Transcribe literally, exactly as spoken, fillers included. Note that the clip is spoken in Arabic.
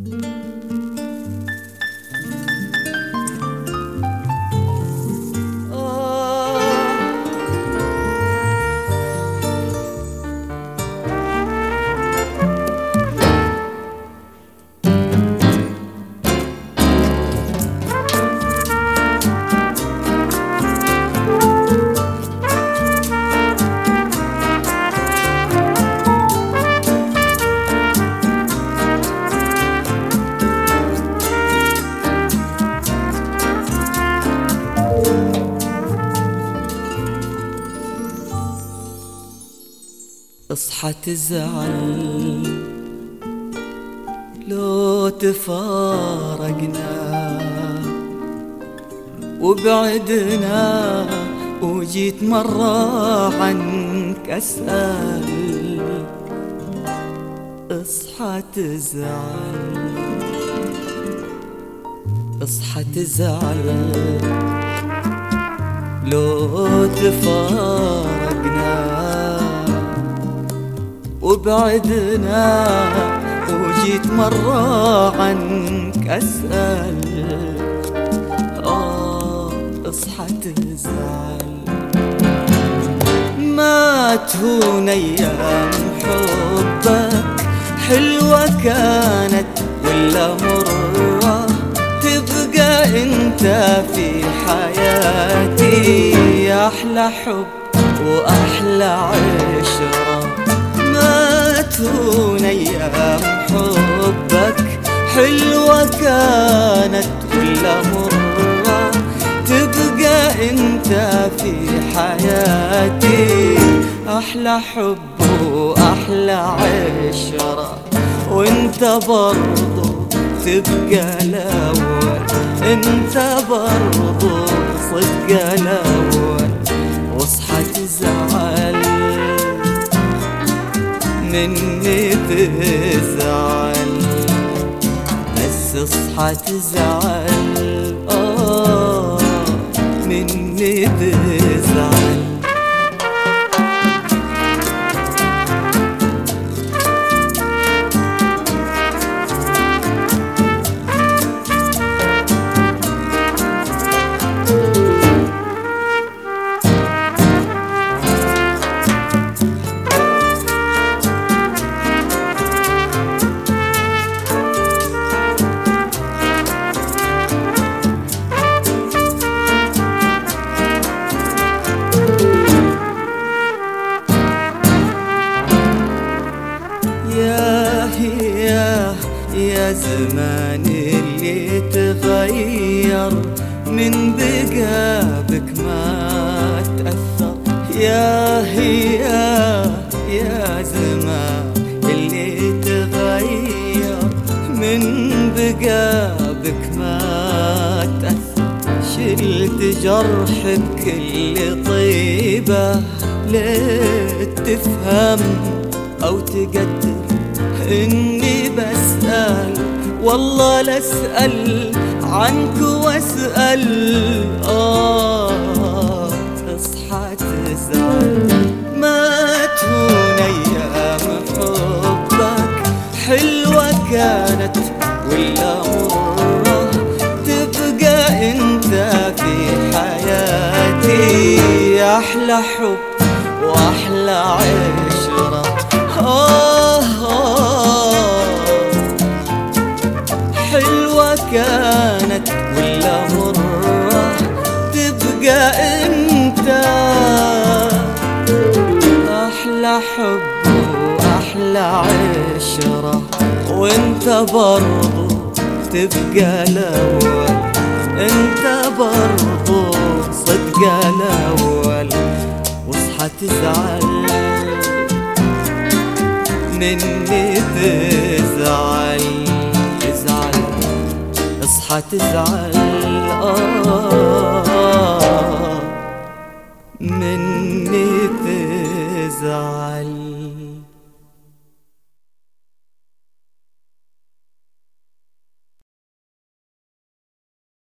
اصحى تزعل لو تفارقنا وبعدنا وجيت مرة عنك أسأل. اصحى تزعل اصحى تزعل لو تفارقنا وبعدنا وجيت مرة عنك أسأل. آه اصحى تزعل ما تهون أيام حبك حلوة كانت ولا مرة تبقى انت في حياتي يا أحلى حب وأحلى عشرة. ما تهون أيام حبك حلوة كانت ولا مرة تبقى انت في حياتي أحلى حب وأحلى عشرة. وانت برضو تبقى الأول انت برضو صدق الأول. واصحى تزعل مني تزعل بس اصحى تزعل آه مني تزعل. يا زمان اللي تغير من بقى بك ما تأثر. يا هيا يا زمان اللي تغير من بقى بك ما تأثر. شلت جرح بكل طيبة ليه تفهم أو تقدر إني بسأل والله لأسأل عنك واسأل. آه اصحى تزعل ما تهون أيام حبك حلوة كانت ولا مرة تبقى انت في حياتي أحلى حب وأحلى عشرة. آه حلوة كانت ولا مرة تبقى انت أحلى حب وأحلى عشرة. وانت برضو تبقى الأول انت برضو صدق الأول. واصحى تزعل مني تزعل تزعل اصحى تزعل آه